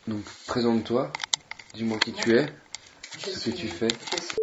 Donc, présente-toi, dis-moi qui tu es, ce que tu fais.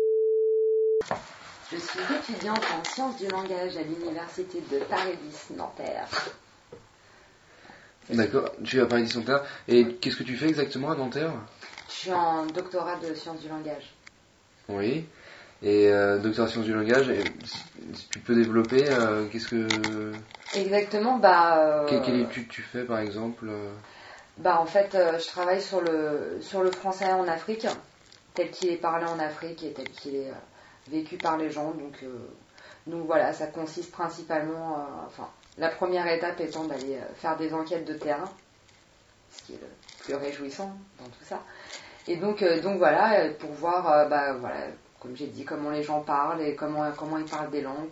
Je suis étudiante en sciences du langage à l'université de Paris 10 Nanterre. D'accord, tu es à Paris 10 Nanterre. Et qu'est-ce que tu fais exactement à Nanterre? Je suis en doctorat de sciences du langage. Oui. Et doctorat en sciences du langage, et, si tu peux développer, qu'est-ce que... Exactement, Quelle étude tu fais par exemple? En fait, je travaille sur le français en Afrique, tel qu'il est parlé en Afrique et tel qu'il est vécu par les gens. Donc voilà, ça consiste principalement, la première étape étant d'aller faire des enquêtes de terrain, ce qui est le plus réjouissant dans tout ça. Et donc voilà, pour voir, voilà, comme j'ai dit, comment les gens parlent et comment ils parlent des langues,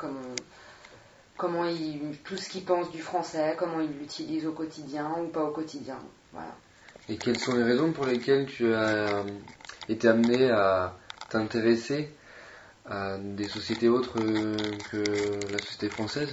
tout ce qu'ils pensent du français, comment ils l'utilisent au quotidien ou pas au quotidien. Voilà. Et quelles sont les raisons pour lesquelles tu as été amené à t'intéresser à des sociétés autres que la société française?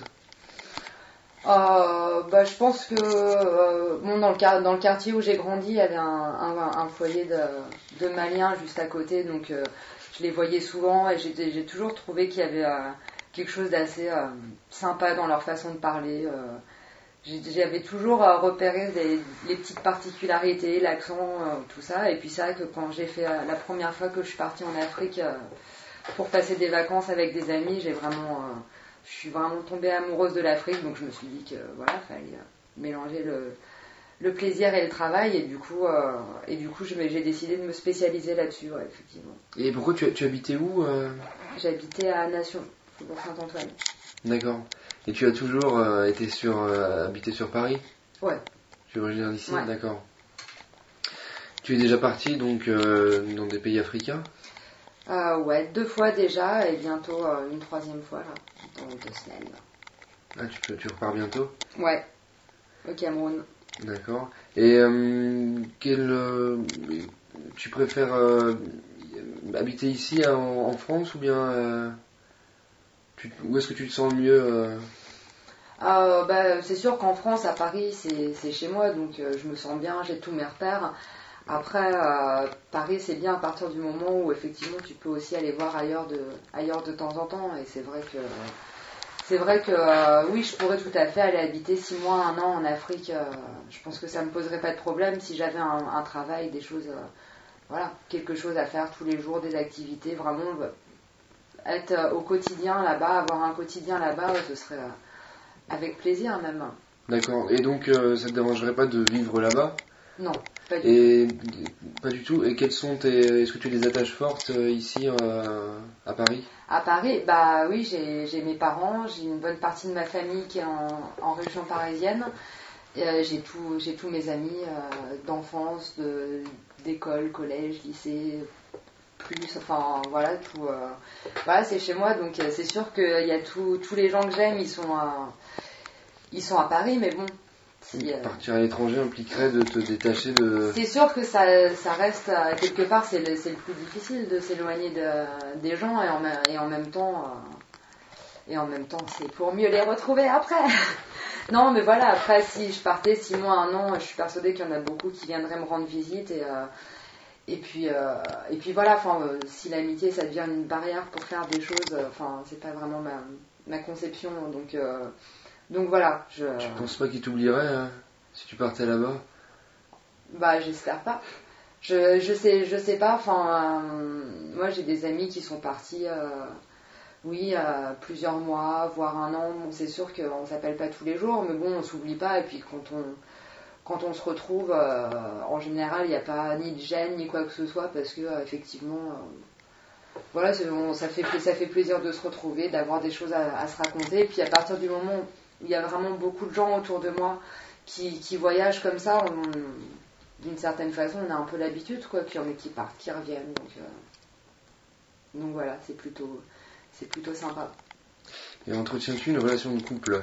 Je pense que dans le quartier où j'ai grandi, il y avait un foyer de Maliens juste à côté, donc je les voyais souvent et j'ai toujours trouvé qu'il y avait quelque chose d'assez sympa dans leur façon de parler. J'avais toujours repéré les petites particularités, l'accent, tout ça. Et puis c'est vrai que quand j'ai fait la première fois que je suis partie en Afrique pour passer des vacances avec des amis, je suis vraiment tombée amoureuse de l'Afrique. Donc je me suis dit que voilà, fallait mélanger le plaisir et le travail. Et du coup, j'ai décidé de me spécialiser là-dessus, ouais, effectivement. Et pourquoi tu habitais où J'habitais à Nation, Faubourg Saint-Antoine. D'accord. Et tu as toujours habité sur Paris? Ouais. Tu es originaire d'ici? Ouais. D'accord. Tu es déjà parti donc dans des pays africains? Ouais, 2 fois déjà et bientôt une 3e fois là, dans 2 semaines. Ah, tu repars bientôt? Ouais, au Cameroun. D'accord. Et tu préfères habiter ici en France ou bien où est-ce que tu te sens le mieux C'est sûr qu'en France, à Paris, c'est chez moi, donc je me sens bien, j'ai tous mes repères. Après, Paris, c'est bien à partir du moment où effectivement tu peux aussi aller voir ailleurs de temps en temps. Et c'est vrai que oui, je pourrais tout à fait aller habiter 6 mois, 1 an en Afrique. Je pense que ça me poserait pas de problème si j'avais un travail, des choses, voilà, quelque chose à faire tous les jours, des activités, vraiment être au quotidien là-bas, avoir un quotidien là-bas, ce serait avec plaisir même. D'accord. Et donc ça te dérangerait pas de vivre là-bas? Non, pas du tout. Et pas du tout. Et est-ce que tu as des attaches fortes ici à Paris? À Paris, oui, j'ai mes parents, j'ai une bonne partie de ma famille qui est en région parisienne. J'ai tous mes amis d'enfance, d'école, collège, lycée, enfin voilà, tout. Voilà, c'est chez moi, donc c'est sûr qu'il y a tous les gens que j'aime, ils sont à Paris, mais bon. Partir à l'étranger impliquerait de te détacher de... C'est sûr que ça reste, quelque part, c'est le plus difficile de s'éloigner des gens et en même temps, c'est pour mieux les retrouver après. Non, mais voilà, après, si je partais 6 mois, 1 an, je suis persuadée qu'il y en a beaucoup qui viendraient me rendre visite et puis voilà, si l'amitié, ça devient une barrière pour faire des choses, c'est pas vraiment ma conception, donc voilà. Tu penses pas qu'ils t'oublieraient si tu partais là-bas? J'espère pas. Je sais pas. Moi j'ai des amis qui sont partis, plusieurs mois, voire 1 an. Bon, c'est sûr qu'on s'appelle pas tous les jours, mais bon, on s'oublie pas. Et puis quand on se retrouve, en général, il n'y a pas ni de gêne ni quoi que ce soit parce que effectivement, voilà, ça fait plaisir de se retrouver, d'avoir des choses à se raconter. Et puis à partir du moment où il y a vraiment beaucoup de gens autour de moi qui voyagent comme ça, d'une certaine façon, on a un peu l'habitude, quoi. Puis il y en a qui partent, qui reviennent, donc voilà, c'est plutôt sympa. Et entretiens-tu une relation de couple?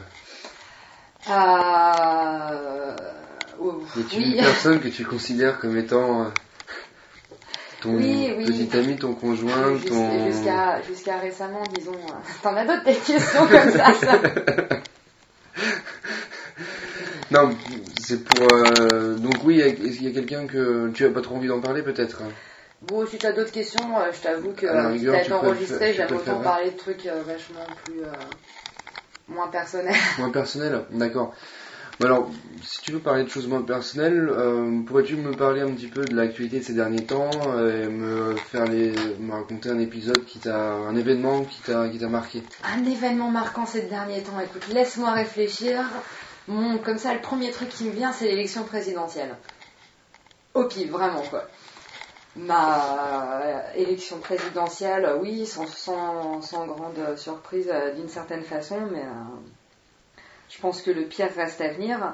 Es-tu une personne que tu considères comme étant ton petit ami, ton conjoint, Jusqu'à récemment, disons. T'en as d'autres des questions comme ça. Non, C'est pour... Donc oui, est-ce qu'il y a quelqu'un que tu as pas trop envie d'en parler peut-être? Bon, si t'as d'autres questions, je t'avoue que À la si rigueur, t'as tu été peux le enregistré, faire- tu j'aime peux le autant faire, parler de trucs vachement plus... moins personnels. Moins personnel, d'accord. Bon, alors, si tu veux parler de choses moins personnelles, pourrais-tu me parler un petit peu de l'actualité de ces derniers temps et me raconter un épisode un événement qui t'a marqué? Un événement marquant ces derniers temps, écoute, laisse-moi réfléchir. Comme ça, le premier truc qui me vient, c'est l'élection présidentielle. Au pif, vraiment, quoi. Ma élection présidentielle, oui, sans grande surprise d'une certaine façon, mais je pense que le pire reste à venir.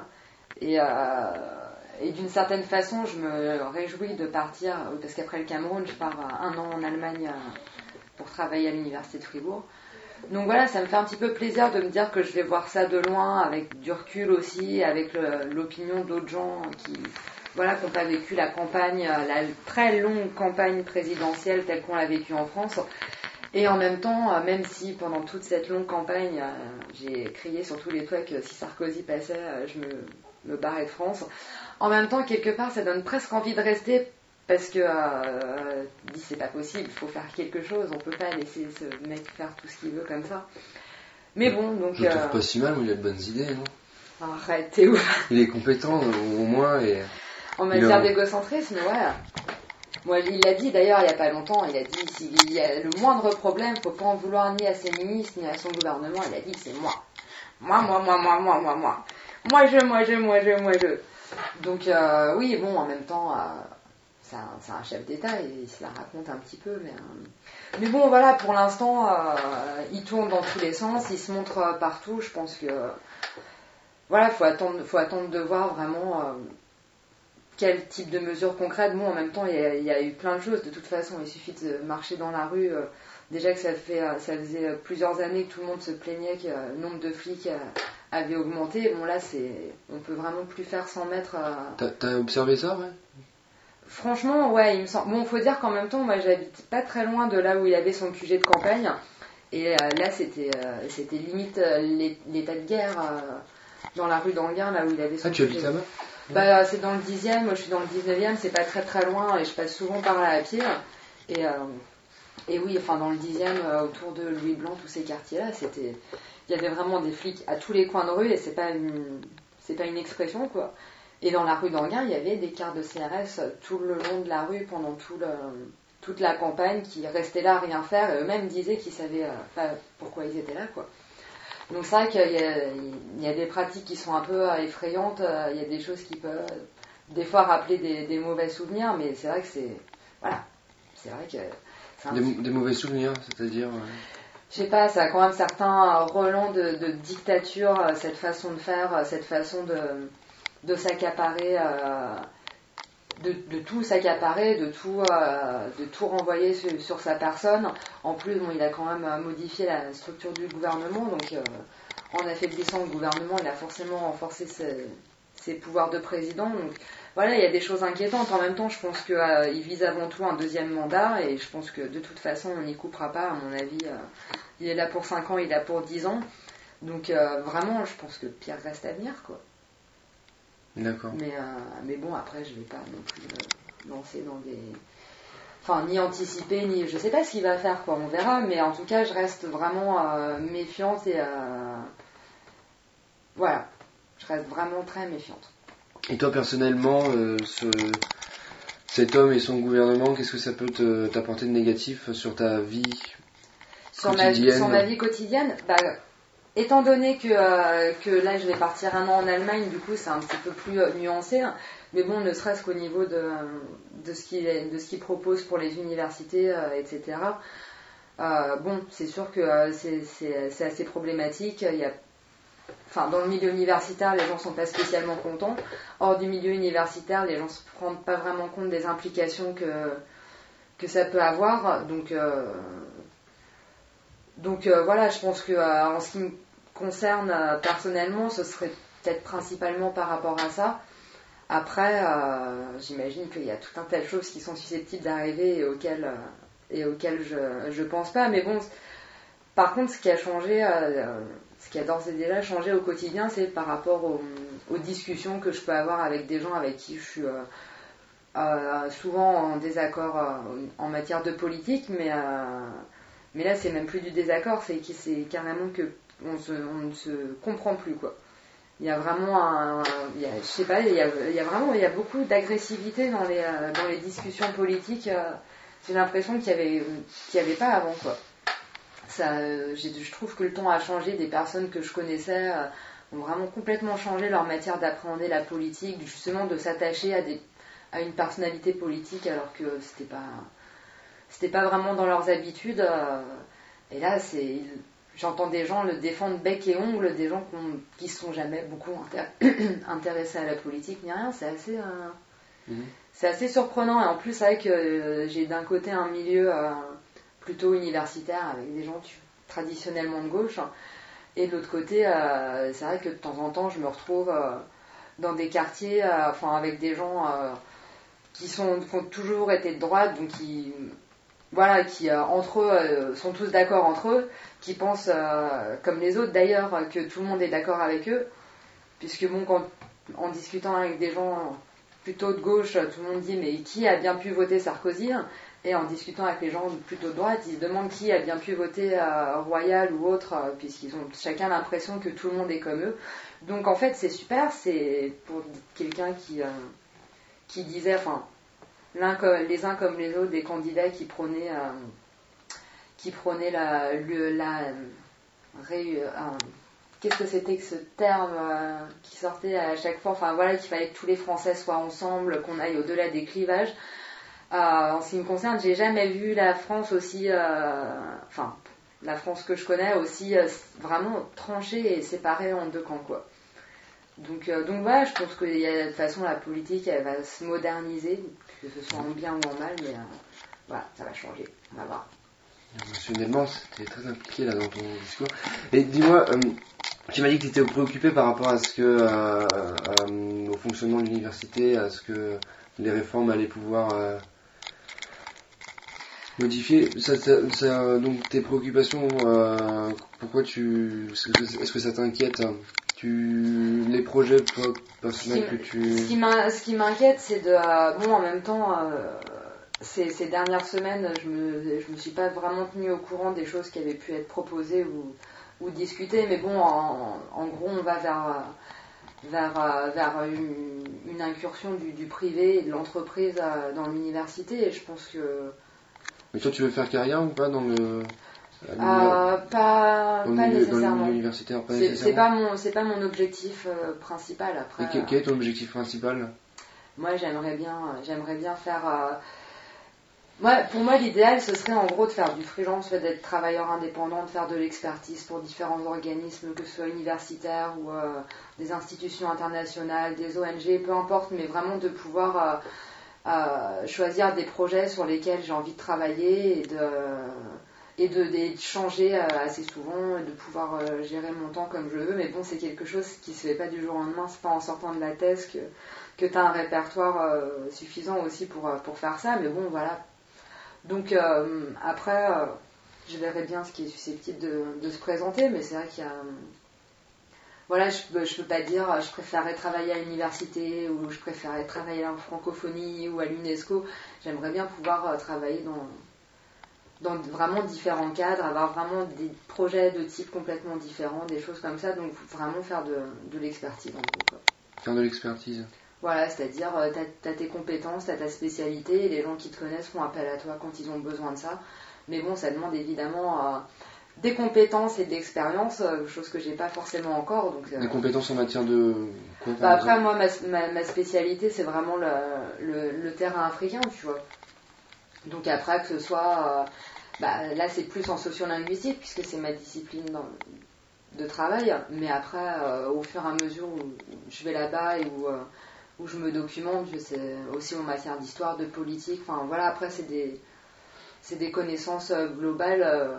Et d'une certaine façon, je me réjouis de partir, parce qu'après le Cameroun, je pars 1 an en Allemagne pour travailler à l'université de Fribourg. Donc voilà, ça me fait un petit peu plaisir de me dire que je vais voir ça de loin, avec du recul aussi, avec l'opinion d'autres gens qui n'ont pas vécu la campagne, la très longue campagne présidentielle telle qu'on l'a vécue en France. Et en même temps, même si pendant toute cette longue campagne, j'ai crié sur tous les toits que si Sarkozy passait, je me barrais de France. En même temps, quelque part, ça donne presque envie de rester parce que dit c'est pas possible, il faut faire quelque chose, on peut pas laisser ce mec faire tout ce qu'il veut comme ça. Mais bon, donc. Je le trouve pas si mal, il a de bonnes idées, non? Arrête, t'es ouf. Il est compétent au moins et. En matière d'égocentrisme, ouais. Moi, il l'a dit d'ailleurs il n'y a pas longtemps, il a dit s'il y a le moindre problème, faut pas en vouloir ni à ses ministres ni à son gouvernement, il a dit c'est moi. Moi. Moi je. Donc oui, bon, en même temps, c'est un chef d'État, il se la raconte un petit peu, mais bon, voilà, pour l'instant, il tourne dans tous les sens, il se montre partout, je pense que voilà, faut attendre de voir vraiment quel type de mesures concrètes. Bon, en même temps, il y a eu plein de choses. De toute façon, il suffit de marcher dans la rue. Déjà que ça faisait plusieurs années que tout le monde se plaignait que le nombre de flics avait augmenté. Bon, là, on peut vraiment plus faire 100 mètres. T'as observé ça, ouais? Franchement, ouais, il me semble. Bon, faut dire qu'en même temps, moi, j'habite pas très loin de là où il avait son QG de campagne. Et là, c'était limite l'état de guerre dans la rue d'Anguin, là où il avait son QG. Ah, tu habites là-bas? Bah, c'est dans le 10e, moi je suis dans le 19e, c'est pas très très loin et je passe souvent par là à pied. Et oui, enfin dans le 10e, autour de Louis Blanc, tous ces quartiers-là, il y avait vraiment des flics à tous les coins de rue et c'est pas une expression quoi. Et dans la rue d'Anguin, il y avait des quarts de CRS tout le long de la rue pendant toute la campagne qui restaient là à rien faire et eux-mêmes disaient qu'ils savaient pas pourquoi ils étaient là quoi. Donc c'est vrai qu'il y a des pratiques qui sont un peu effrayantes, il y a des choses qui peuvent des fois rappeler des mauvais souvenirs, mais c'est vrai que c'est vrai que... Des mauvais souvenirs, c'est-à-dire... Je sais pas, ça a quand même certains relents de dictature, cette façon de faire, cette façon de s'accaparer, de tout s'accaparer, de tout renvoyer sur sa personne. En plus, bon, il a quand même modifié la structure du gouvernement, donc en affaiblissant le gouvernement, il a forcément renforcé ses pouvoirs de président. Donc voilà, il y a des choses inquiétantes. En même temps, je pense qu'il vise avant tout un deuxième mandat, et je pense que de toute façon, on n'y coupera pas, à mon avis. Il est là pour 5 ans, il est là pour 10 ans. Donc vraiment, je pense que le pire reste à venir, quoi. D'accord. Mais bon, après, je vais pas non plus lancer dans des... Enfin, ni anticiper, ni... Je sais pas ce qu'il va faire, quoi, on verra. Mais en tout cas, je reste vraiment méfiante et... Voilà. Je reste vraiment très méfiante. Et toi, personnellement, cet homme et son gouvernement, qu'est-ce que ça peut t'apporter de négatif sur ta vie quotidienne? Sur ma vie quotidienne, bah... Étant donné que là je vais partir 1 an en Allemagne, du coup c'est un petit peu plus nuancé, hein. Mais bon, ne serait-ce qu'au niveau de ce qu'il propose pour les universités, etc. Bon, c'est sûr que c'est assez problématique. Dans le milieu universitaire, les gens sont pas spécialement contents. Hors du milieu universitaire, les gens se rendent pas vraiment compte des implications que ça peut avoir. Donc voilà, je pense que en ce qui me concerne personnellement, ce serait peut-être principalement par rapport à ça. Après, j'imagine qu'il y a tout un tas de choses qui sont susceptibles d'arriver et auxquelles je pense pas. Mais bon, par contre, ce qui a changé, ce qui a d'ores et déjà changé au quotidien, c'est par rapport aux discussions que je peux avoir avec des gens avec qui je suis souvent en désaccord en matière de politique, mais là c'est même plus du désaccord, c'est carrément que on ne se comprend plus, quoi. Il y a vraiment je sais pas, il y a beaucoup d'agressivité dans les discussions politiques. J'ai l'impression qu'il y avait pas avant, quoi. Je trouve que le ton a changé. Des personnes que je connaissais ont vraiment complètement changé leur matière d'appréhender la politique, justement de s'attacher à une personnalité politique, alors que c'était pas vraiment dans leurs habitudes. Et là, j'entends des gens le défendre bec et ongle, des gens qui ne sont jamais beaucoup intéressés à la politique ni rien. C'est assez surprenant. Et en plus, c'est vrai que j'ai d'un côté un milieu plutôt universitaire avec des gens traditionnellement de gauche, et de l'autre côté, c'est vrai que de temps en temps, je me retrouve dans des quartiers, avec des gens qui ont toujours été de droite, donc qui entre eux sont tous d'accord entre eux, qui pensent comme les autres d'ailleurs, que tout le monde est d'accord avec eux, puisque en discutant avec des gens plutôt de gauche, tout le monde dit mais qui a bien pu voter Sarkozy, et en discutant avec les gens plutôt de droite, ils se demandent qui a bien pu voter Royal ou autre, puisqu'ils ont chacun l'impression que tout le monde est comme eux. Donc en fait c'est super, c'est pour quelqu'un qui disait, les uns comme les autres, des candidats qui prônaient qu'est-ce que c'était que ce terme qui sortait à chaque fois, qu'il fallait que tous les Français soient ensemble, qu'on aille au-delà des clivages. En ce qui me concerne, j'ai jamais vu la France aussi, la France que je connais aussi vraiment tranchée et séparée en deux camps, quoi. Donc voilà, je pense que de toute façon la politique elle va se moderniser, que ce soit en bien ou en mal, mais voilà, ça va changer, on va voir. Émotionnellement, c'était très impliqué là dans ton discours. Et dis-moi, tu m'as dit que tu étais préoccupé par rapport à ce que au fonctionnement de l'université, à ce que les réformes allaient pouvoir modifier. Donc tes préoccupations, pourquoi est-ce que ça t'inquiète? Les projets personnels que tu... Ce qui m'inquiète, c'est en même temps, ces dernières semaines, je me suis pas vraiment tenue au courant des choses qui avaient pu être proposées ou discutées, mais bon, en gros, on va vers une incursion du privé et de l'entreprise dans l'université, et je pense que... Mais toi, tu veux faire carrière ou pas dans le... pas nécessairement. Dans l'universitaire, pas nécessairement. C'est pas mon objectif principal. Après, et quel est ton objectif principal? Moi, j'aimerais bien faire... pour moi, l'idéal, ce serait en gros de faire du freelance, d'être travailleur indépendant, de faire de l'expertise pour différents organismes, que ce soit universitaires ou des institutions internationales, des ONG, peu importe, mais vraiment de pouvoir choisir des projets sur lesquels j'ai envie de travailler et de changer assez souvent et de pouvoir gérer mon temps comme je veux. Mais bon, c'est quelque chose qui se fait pas du jour au lendemain, c'est pas en sortant de la thèse que tu as un répertoire suffisant aussi pour faire ça, mais bon, voilà. Donc après, je verrai bien ce qui est susceptible de se présenter, mais c'est vrai qu'il y a... Voilà, je peux pas dire je préférerais travailler à l'université ou je préférerais travailler en francophonie ou à l'UNESCO. J'aimerais bien pouvoir travailler dans vraiment différents cadres, avoir vraiment des projets de type complètement différents, des choses comme ça, donc vraiment faire de l'expertise en gros, quoi. Faire de l'expertise. Voilà, c'est-à-dire t'as tes compétences, t'as ta spécialité, et les gens qui te connaissent font appel à toi quand ils ont besoin de ça. Mais bon, ça demande évidemment des compétences et de l'expérience, chose que j'ai pas forcément encore. Donc, des compétences en matière de quoi, après, moi, ma spécialité, c'est vraiment le terrain africain, tu vois. Donc après, que ce soit... là, c'est plus en sociolinguistique, puisque c'est ma discipline de travail. Mais après, au fur et à mesure où je vais là-bas et où je me documente, c'est aussi en matière d'histoire, de politique. Enfin, voilà, après, c'est des connaissances globales.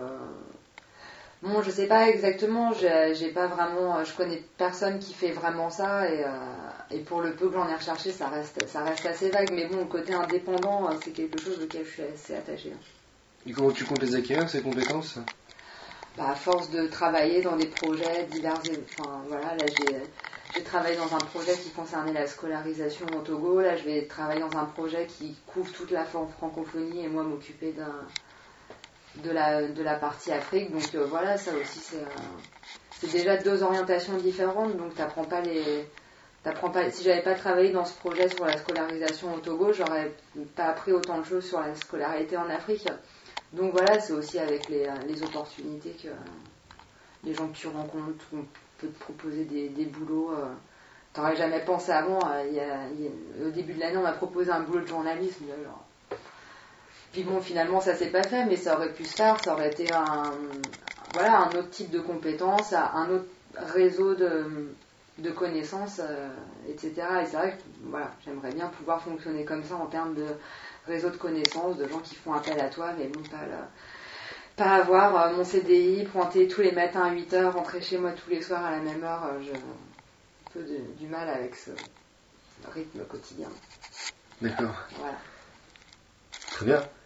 Bon, je sais pas exactement, j'ai pas vraiment, je connais personne qui fait vraiment ça, et pour le peu que j'en ai recherché, ça reste assez vague, mais bon, le côté indépendant, c'est quelque chose auquel je suis assez attachée. Et comment tu comptes les acquérir, ces compétences? à force de travailler dans des projets divers, enfin voilà, là j'ai travaillé dans un projet qui concernait la scolarisation au Togo, là je vais travailler dans un projet qui couvre toute la francophonie et moi m'occuper de la partie Afrique, donc voilà, ça aussi c'est déjà 2 orientations différentes, donc t'apprends pas, si j'avais pas travaillé dans ce projet sur la scolarisation au Togo, j'aurais pas appris autant de choses sur la scolarité en Afrique. Donc voilà, c'est aussi avec les opportunités que les gens que tu rencontres, on peut te proposer des boulots. T'aurais jamais pensé avant. Au début de l'année, on m'a proposé un boulot de journalisme. Genre. Puis bon, finalement, ça s'est pas fait, mais ça aurait pu se faire. Ça aurait été un autre type de compétences, un autre réseau de connaissances, etc. Et c'est vrai que voilà, j'aimerais bien pouvoir fonctionner comme ça en termes de réseau de connaissances, de gens qui font appel à toi, mais bon, pas avoir mon CDI, pointer tous les matins à 8h, rentrer chez moi tous les soirs à la même heure. J'ai un peu du mal avec ce rythme quotidien. D'accord. Voilà. Très bien.